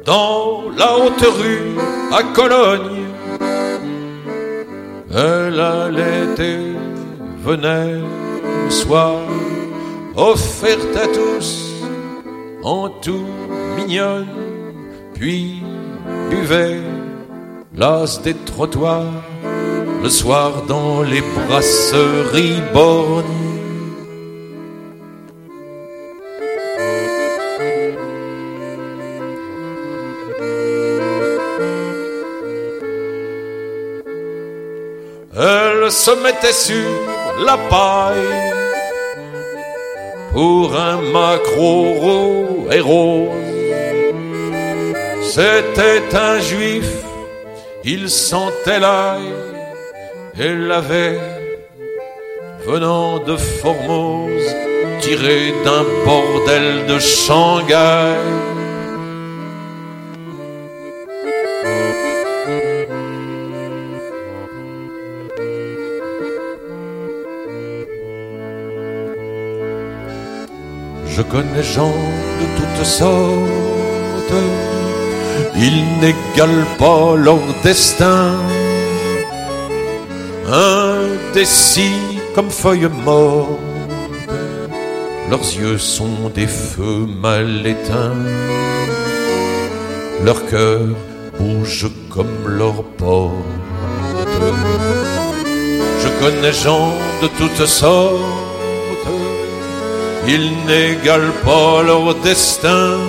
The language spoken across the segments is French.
dans la haute rue à Cologne. Elle allait et venait le soir, offerte à tous, en tout mignonne, puis buvait l'as des trottoirs, le soir dans les brasseries borgnes. Elle se mettait sur la paille pour un maquereau roux et rose. C'était un juif, il sentait l'ail et l'avait, venant de Formose, tiré d'un bordel de Shanghai. Je connais gens de toutes sortes, ils n'égalent pas leur destin. Indécis comme feuilles mortes, leurs yeux sont des feux mal éteints. Leur cœur bouge comme leur porte. Je connais gens de toutes sortes, ils n'égalent pas leur destin.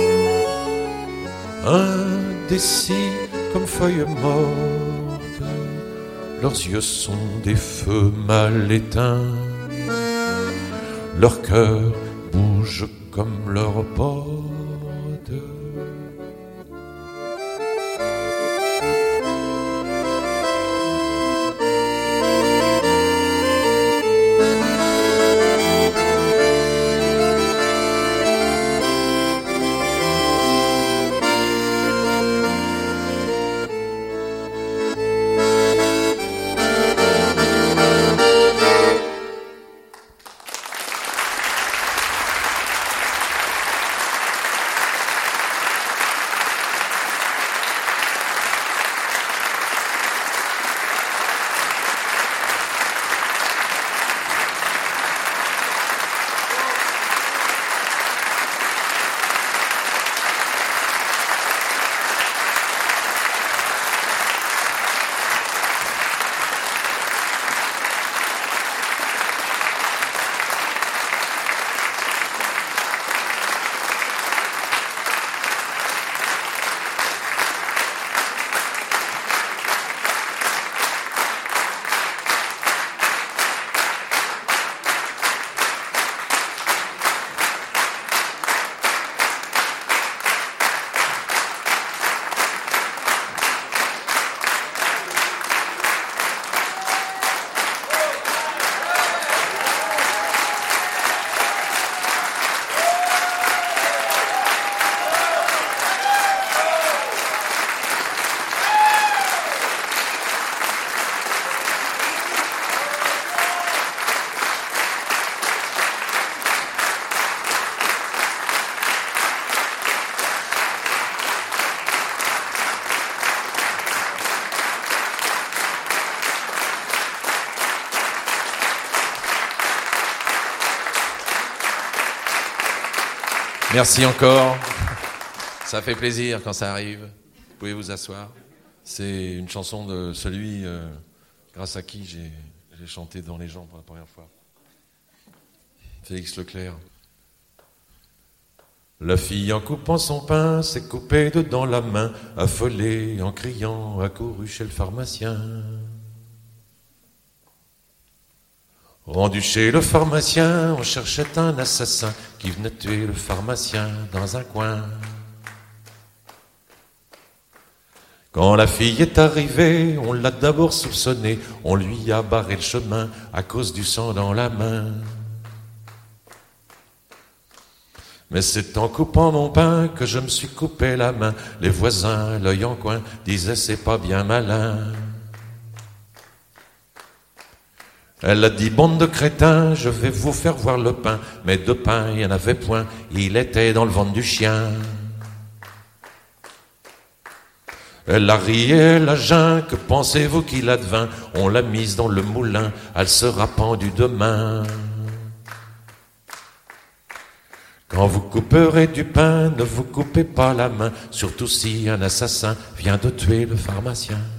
Indécis comme feuilles mortes, leurs yeux sont des feux mal éteints. Leur cœur bouge comme leur porte. Merci encore. Ça fait plaisir quand ça arrive. Vous pouvez vous asseoir. C'est une chanson de celui grâce à qui j'ai chanté dans les gens pour la première fois. Félix Leclerc. La fille en coupant son pain s'est coupée dedans la main, affolée en criant, accourue chez le pharmacien. Rendu chez le pharmacien, on cherchait un assassin qui venait tuer le pharmacien dans un coin. Quand la fille est arrivée, on l'a d'abord soupçonnée, on lui a barré le chemin à cause du sang dans la main. Mais c'est en coupant mon pain que je me suis coupé la main. Les voisins, l'œil en coin, disaient c'est pas bien malin. Elle a dit, bande de crétins, je vais vous faire voir le pain. Mais de pain, il n'y en avait point, il était dans le ventre du chien. Elle a ri, elle a geint, que pensez-vous qu'il advint? On l'a mise dans le moulin, elle sera pendue demain. Quand vous couperez du pain, ne vous coupez pas la main, surtout si un assassin vient de tuer le pharmacien.